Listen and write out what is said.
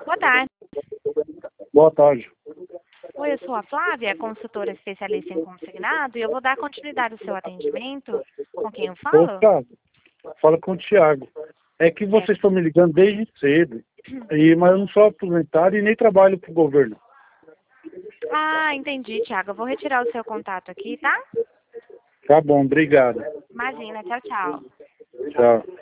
Boa tarde. Boa tarde. Oi, eu sou a Flávia, consultora especialista em consignado, e eu vou dar continuidade ao seu atendimento. Com quem eu falo? Opa, fala com o Thiago. É que vocês estão me ligando desde cedo, mas eu não sou aposentado e nem trabalho para o governo. Ah, entendi, Thiago. Eu vou retirar o seu contato aqui, tá? Tá bom, obrigado. Imagina, tchau, tchau. Tchau.